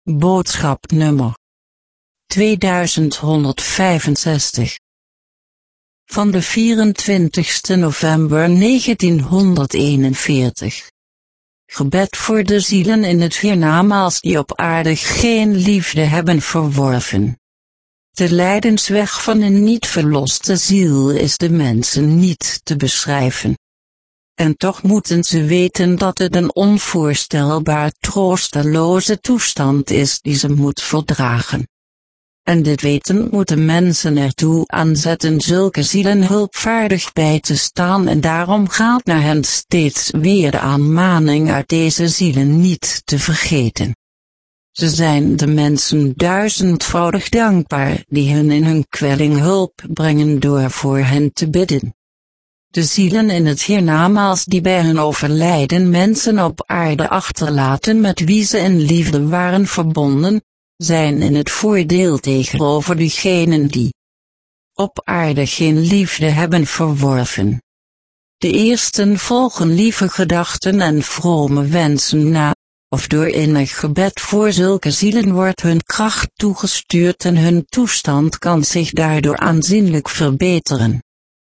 Boodschap nummer 2165 van de 24 november 1941. Gebed voor de zielen in het hiernamaals die op aarde geen liefde hebben verworven. De lijdensweg van een niet verloste ziel is de mensen niet te beschrijven. En toch moeten ze weten dat het een onvoorstelbaar troosteloze toestand is die ze moet verdragen. En dit weten moeten mensen ertoe aanzetten zulke zielen hulpvaardig bij te staan en daarom gaat naar hen steeds weer de aanmaning uit deze zielen niet te vergeten. Ze zijn de mensen duizendvoudig dankbaar die hun in hun kwelling hulp brengen door voor hen te bidden. De zielen in het hiernamaals die bij hun overlijden mensen op aarde achterlaten met wie ze in liefde waren verbonden, zijn in het voordeel tegenover diegenen die op aarde geen liefde hebben verworven. De eersten volgen lieve gedachten en vrome wensen na, of door innig gebed voor zulke zielen wordt hun kracht toegestuurd en hun toestand kan zich daardoor aanzienlijk verbeteren.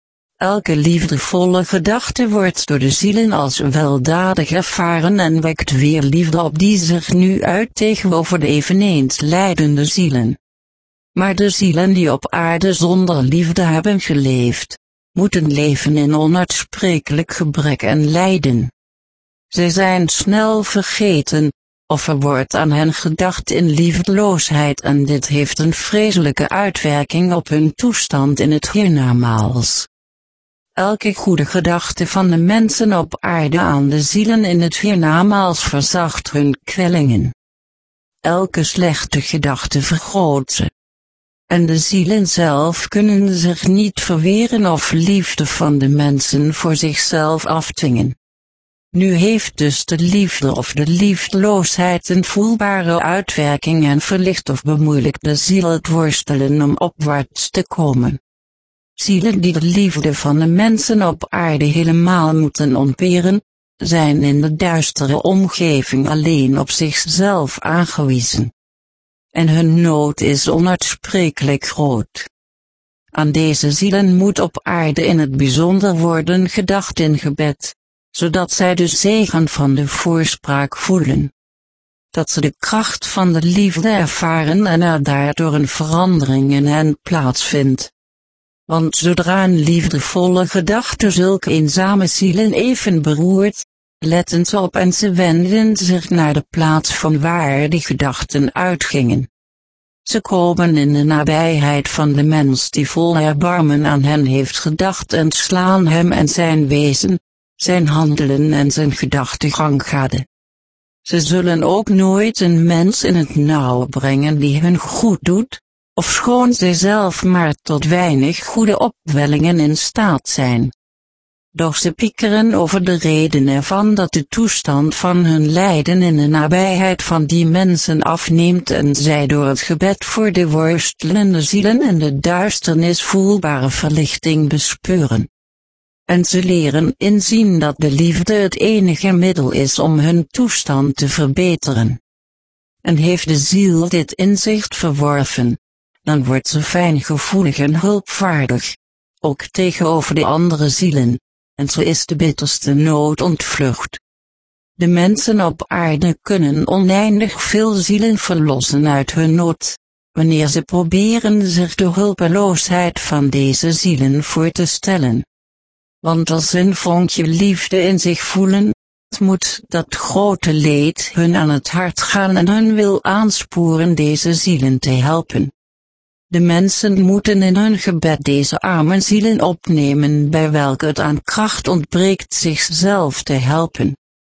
Elke liefdevolle gedachte wordt door de zielen als weldadig ervaren en wekt weer liefde op die zich nu uit tegenover de eveneens lijdende zielen. Maar de zielen die op aarde zonder liefde hebben geleefd, moeten leven in onuitsprekelijk gebrek en lijden. Zij zijn snel vergeten, of er wordt aan hen gedacht in liefdeloosheid en dit heeft een vreselijke uitwerking op hun toestand in het hiernamaals. Elke goede gedachte van de mensen op aarde aan de zielen in het hiernamaals verzacht hun kwellingen. Elke slechte gedachte vergroot ze. En de zielen zelf kunnen zich niet verweren of liefde van de mensen voor zichzelf afdwingen. Nu heeft dus de liefde of de liefdeloosheid een voelbare uitwerking en verlicht of bemoeilijkt de ziel het worstelen om opwaarts te komen. Zielen die de liefde van de mensen op aarde helemaal moeten ontberen, zijn in de duistere omgeving alleen op zichzelf aangewezen. En hun nood is onuitsprekelijk groot. Aan deze zielen moet op aarde in het bijzonder worden gedacht in gebed, zodat zij de zegen van de voorspraak voelen. Dat ze de kracht van de liefde ervaren en er daardoor een verandering in hen plaatsvindt. Want zodra een liefdevolle gedachte zulke eenzame zielen even beroert, letten ze op en ze wenden zich naar de plaats van waar die gedachten uitgingen. Ze komen in de nabijheid van de mens die vol erbarmen aan hen heeft gedacht en slaan hem en zijn wezen, zijn handelen en zijn gedachtegang gade. Ze zullen ook nooit een mens in het nauw brengen die hun goed doet, ofschoon zij zelf maar tot weinig goede opwellingen in staat zijn. Doch ze piekeren over de reden ervan dat de toestand van hun lijden in de nabijheid van die mensen afneemt en zij door het gebed voor de worstelende zielen en de duisternis voelbare verlichting bespeuren. En ze leren inzien dat de liefde het enige middel is om hun toestand te verbeteren. En heeft de ziel dit inzicht verworven, dan wordt ze fijngevoelig en hulpvaardig, ook tegenover de andere zielen, en zo is de bitterste nood ontvlucht. De mensen op aarde kunnen oneindig veel zielen verlossen uit hun nood, wanneer ze proberen zich de hulpeloosheid van deze zielen voor te stellen. Want als ze een vonkje liefde in zich voelen, moet dat grote leed hun aan het hart gaan en hun wil aansporen deze zielen te helpen. De mensen moeten in hun gebed deze arme zielen opnemen bij welke het aan kracht ontbreekt zichzelf te helpen.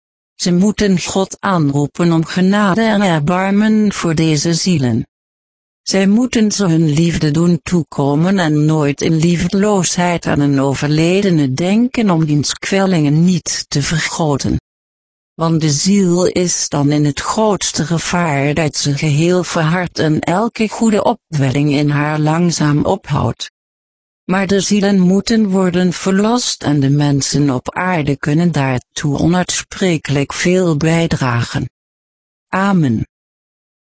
Ze moeten God aanroepen om genade en erbarmen voor deze zielen. Zij moeten ze hun liefde doen toekomen en nooit in liefdeloosheid aan een overledene denken om diens kwellingen niet te vergroten. Want de ziel is dan in het grootste gevaar dat ze geheel verhardt en elke goede opwelling in haar langzaam ophoudt. Maar de zielen moeten worden verlost en de mensen op aarde kunnen daartoe onuitsprekelijk veel bijdragen. Amen.